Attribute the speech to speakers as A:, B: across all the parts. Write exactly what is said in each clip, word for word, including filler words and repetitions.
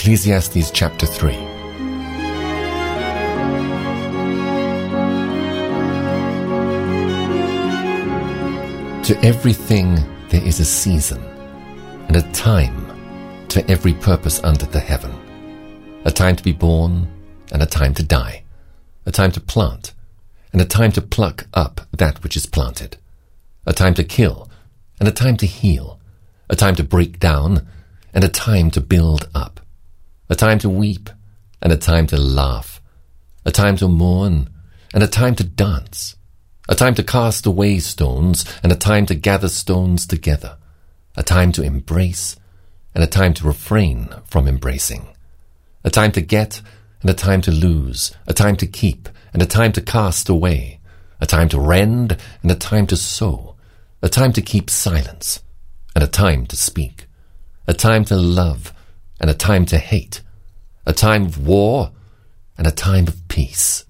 A: Ecclesiastes chapter three. To everything there is a season, and a time to every purpose under the heaven. A time to be born, and a time to die. A time to plant, and a time to pluck up that which is planted. A time to kill, and a time to heal. A time to break down, and a time to build up. A time to weep, and a time to laugh. A time to mourn, and a time to dance. A time to cast away stones, and a time to gather stones together. A time to embrace, and a time to refrain from embracing. A time to get, and a time to lose. A time to keep, and a time to cast away. A time to rend, and a time to sow. A time to keep silence, and a time to speak. A time to love, and a time to hate. A time of war, and a time of peace.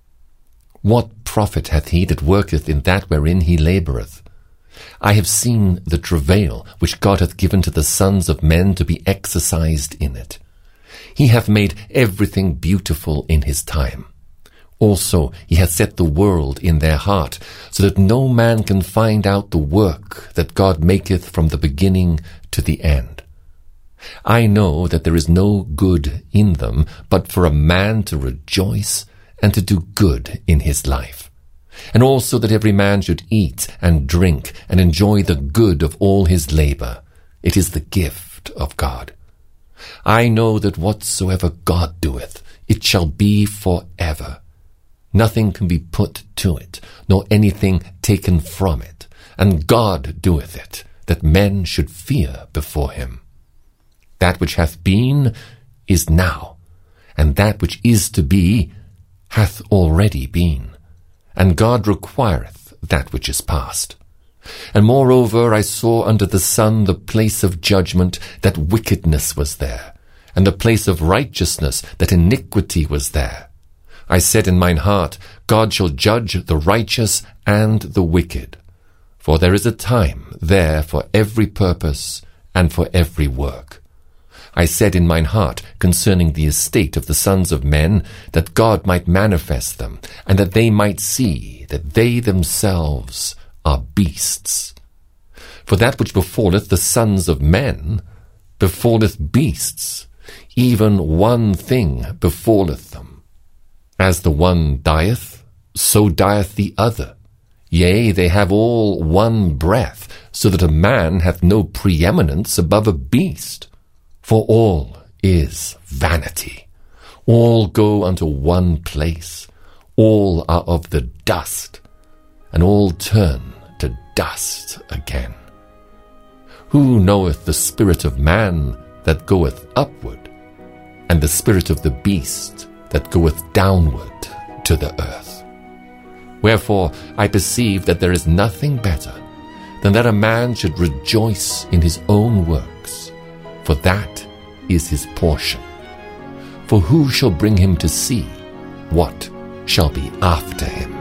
A: What profit hath he that worketh in that wherein he laboureth? I have seen the travail which God hath given to the sons of men to be exercised in it. He hath made everything beautiful in his time. Also he hath set the world in their heart, so that no man can find out the work that God maketh from the beginning to the end. I know that there is no good in them, but for a man to rejoice and to do good in his life, and also that every man should eat and drink and enjoy the good of all his labour. It is the gift of God. I know that whatsoever God doeth, it shall be for ever. Nothing can be put to it, nor anything taken from it, and God doeth it, that men should fear before him. That which hath been is now, and that which is to be hath already been, and God requireth that which is past. And moreover I saw under the sun the place of judgment, that wickedness was there, and the place of righteousness, that iniquity was there. I said in mine heart, God shall judge the righteous and the wicked. For there is a time there for every purpose and for every work. I said in mine heart concerning the estate of the sons of men, that God might manifest them, and that they might see that they themselves are beasts. For that which befalleth the sons of men befalleth beasts, even one thing befalleth them. As the one dieth, so dieth the other. Yea, they have all one breath, so that a man hath no preeminence above a beast. For all is vanity. All go unto one place. All are of the dust, and all turn to dust again. Who knoweth the spirit of man that goeth upward, and the spirit of the beast that goeth downward to the earth? Wherefore I perceive that there is nothing better than that a man should rejoice in his own works, for that is his portion. For who shall bring him to see what shall be after him?